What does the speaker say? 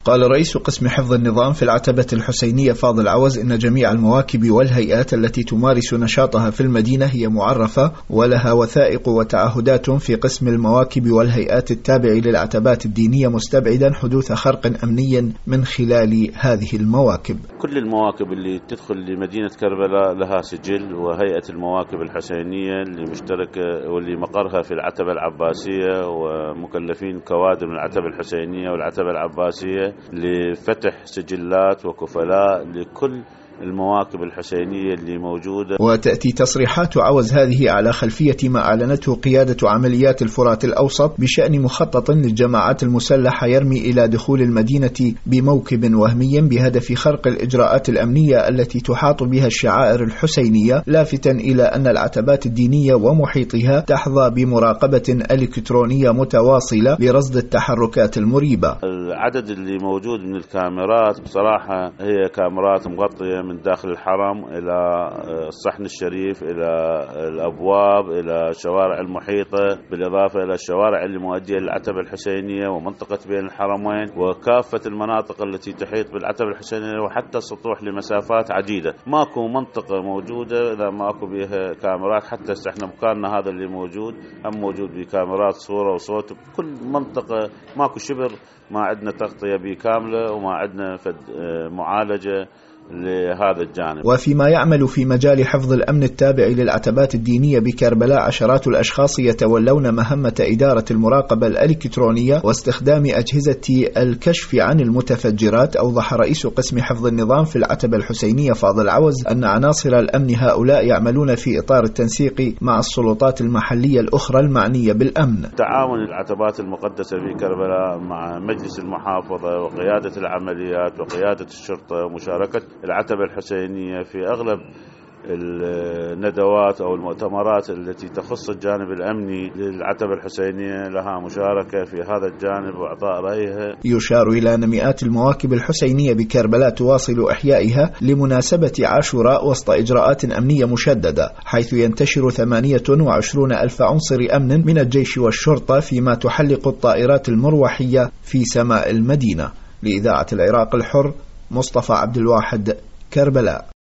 قال رئيس قسم حفظ النظام في العتبة الحسينية فاضل عوز إن جميع المواكب والهيئات التي تمارس نشاطها في المدينة هي معرفة ولها وثائق وتعهدات في قسم المواكب والهيئات التابع للعتبات الدينية، مستبعدا حدوث خرق أمني من خلال هذه المواكب. كل المواكب اللي تدخل لمدينة كربلاء لها سجل، وهيئة المواكب الحسينية اللي مشتركة واللي مقرها في العتبة العباسية ومكلفين كوادر من العتبة الحسينية والعتبة العباسية لفتح سجلات وكفلاء لكل المواكب الحسينية اللي موجودة. وتأتي تصريحات عوز هذه على خلفية ما أعلنته قيادة عمليات الفرات الأوسط بشأن مخطط للجماعات المسلحة يرمي إلى دخول المدينة بموكب وهمي بهدف خرق الإجراءات الأمنية التي تحاط بها الشعائر الحسينية، لافتا إلى أن العتبات الدينية ومحيطها تحظى بمراقبة إلكترونية متواصلة لرصد التحركات المريبة. العدد اللي موجود من الكاميرات بصراحة هي كاميرات مغطية من داخل الحرم إلى الصحن الشريف، إلى الأبواب، إلى الشوارع المحيطة، بالإضافة إلى الشوارع اللي مؤدية للعتبة الحسينية ومنطقة بين الحرمين وكافة المناطق التي تحيط بالعتبة الحسينية وحتى السطوح لمسافات عديدة. ماكو منطقة موجودة إذا ماكو بها كاميرات، حتى احنا مكاننا هذا اللي موجود هم موجود بكاميرات صورة وصوت. كل منطقة ماكو شبر ما عندنا تغطية بكاملة وما عندنا معالجة لهذا الجانب. وفيما يعمل في مجال حفظ الأمن التابع للعتبات الدينية بكربلاء عشرات الأشخاص يتولون مهمة إدارة المراقبة الإلكترونية واستخدام أجهزة الكشف عن المتفجرات. أوضح رئيس قسم حفظ النظام في العتبة الحسينية فاضل عوز أن عناصر الأمن هؤلاء يعملون في إطار التنسيق مع السلطات المحلية الأخرى المعنية بالأمن. تعاون العتبات المقدسة في كربلاء مع مجلس المحافظة وقيادة العمليات وقيادة الشرطة ومشاركة العتبة الحسينية في أغلب الندوات أو المؤتمرات التي تخص الجانب الأمني للعتبة الحسينية لها مشاركة في هذا الجانب وإعطاء رأيها. يشار إلى أن مئات المواكب الحسينية بكربلاء تواصل إحيائها لمناسبة عاشوراء وسط إجراءات أمنية مشددة، حيث ينتشر 28,000 عنصر أمن من الجيش والشرطة فيما تحلق الطائرات المروحية في سماء المدينة. لإذاعة العراق الحر، مصطفى عبد الواحد، كربلاء.